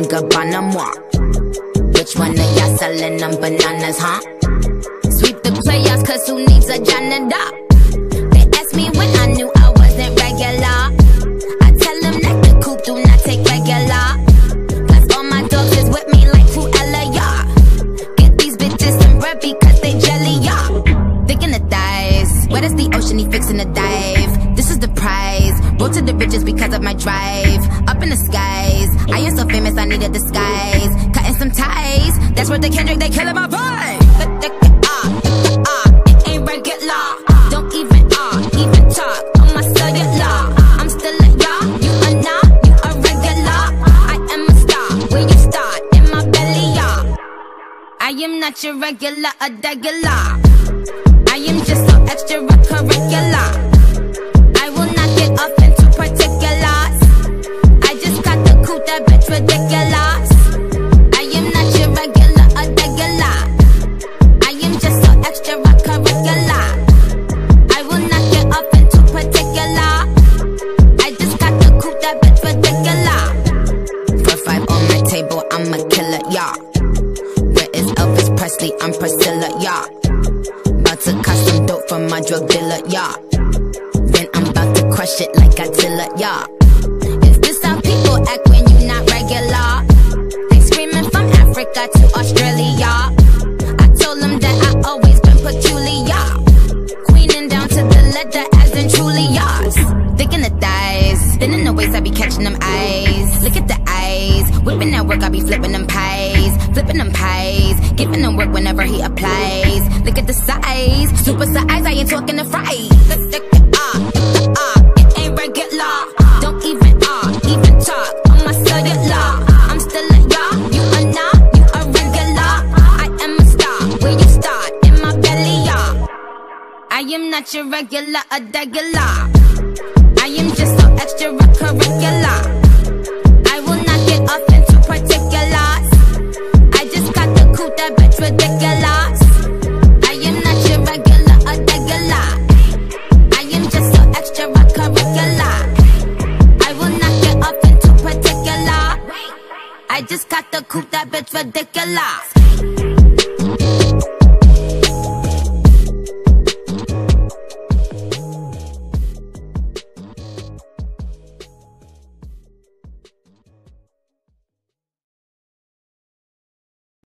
and Gabbana moi. Which one of y'all selling them bananas, huh? Sweep the playoffs, cause who needs a janitor? They asked me when I knew I wasn't regular. I tell them that the coupe do not take regular. Plus all my dogs is with me like Cruella, y'all. Get these bitches some bread because they jelly, y'all. Thick in the thighs, wet as the ocean, he fixing the dive. This is the prize, roll to the riches because of my drive. Up in the skies, I am so famous I need a disguise. Cutting some ties, that's what the Kendrick, they killing my vibe. It ain't regular, don't even talk on my cellular. I'm still a y'all, you are not, you are regular. I am a star, where you start, in my belly, y'all. I am not your regular, a regular. I am just so extracurricular. I will not get up into particulars. I just got the coupe, that bitch ridiculous. I am not your regular, a regular. I am just so extracurricular. I will not get up into particular. I just got the coupe, that bitch ridiculous. For 5 on my table, I'm a killer, y'all. Where is Elvis Presley? I'm Priscilla, y'all. About to custom dope from my drug dealer, y'all. Then I'm about to crush it like Godzilla, y'all. Is this how people act when you not regular? They screaming from Africa to Australia. I told them that I always been peculiar. Queening down to the letter as in truly yours. Thick in the thighs, thin in the waist, I be catching them eyes. Look at the eyes, whipping that work, I be flipping them pies. Flipping them pies, giving them work whenever he applies. Look at the size, super size, I ain't talking the fries. It ain't regular, don't even talk on my cellular. I'm still a y'all, you are not, you are regular. I am a star, where you start, in my belly, y'all. I am not your regular, a regular. I am just so extracurricular. I will not get up into particulars. I just got the coupe, that bitch ridiculous. I am not your regular, a regular. I am just so extracurricular. I will not get up into particular. I just got the coupe, that bitch ridiculous.